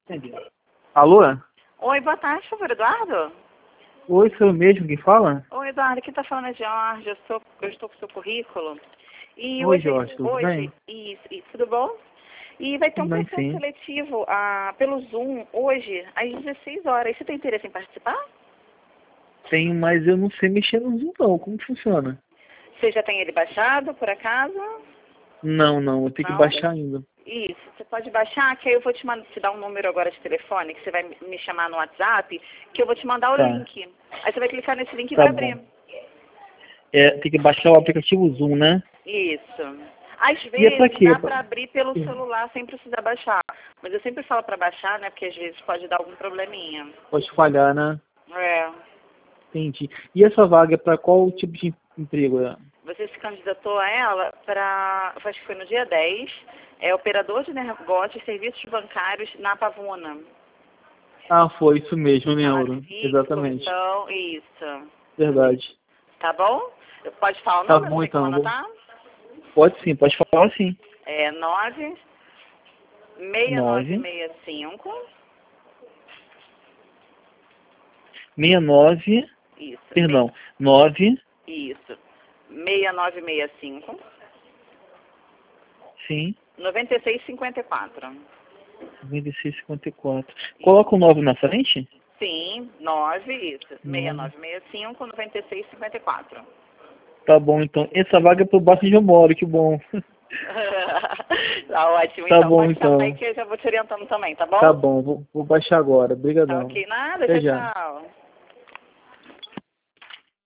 Entendi. Alô? Oi, boa tarde, por favor, Eduardo? Oi, sou eu mesmo quem fala? Oi, Eduardo, quem está falando é Jorge, eu estou com o seu currículo. E Oi, Jorge, tudo bem? Isso, tudo bom? E vai ter Tudo um bem, processo sim. seletivo pelo Zoom hoje, às 16 horas. Você tem interesse em participar? Tenho, mas eu não sei mexer no Zoom não. Como que funciona? Você já tem ele baixado, por acaso? Não, eu tenho que Não? baixar ainda. Isso, você pode baixar, que aí eu vou te dar um número agora de telefone, que você vai me chamar no WhatsApp, que eu vou te mandar o Tá, link. Aí você vai clicar nesse link e tá vai abrir. bom. Tem que baixar o aplicativo Zoom, né? Isso. Às E é pra vezes quê? dá para abrir pelo celular sem precisar baixar. Mas eu sempre falo para baixar, né? Porque às vezes pode dar algum probleminha. Pode falhar, né? É. Entendi. E essa vaga é pra qual tipo de emprego? Você se candidatou a ela para, acho que foi no dia 10, é operador de negócios e serviços bancários na Pavuna. Ah, foi isso mesmo, eu Salário lembro. fixo, Exatamente. comissão, isso. Verdade. Tá bom? Pode falar o Tá número, bom você quer então. anotar? Pode sim, pode falar sim. É 9 9 6965. 69, Isso. perdão, 9, Isso. 6965 sim, 9654. 9654. Coloca o 9 na frente? Sim, 9, isso. 9. 6965 9654. Tá bom, então. Essa vaga é pro bairro onde eu moro, que bom. Tá ótimo, Tá então. bom, Pode chamar aí então. que eu já vou te orientando também, tá Tá bom? bom, vou baixar agora. Tá Obrigadão. ok, nada, Até tchau, já. tchau.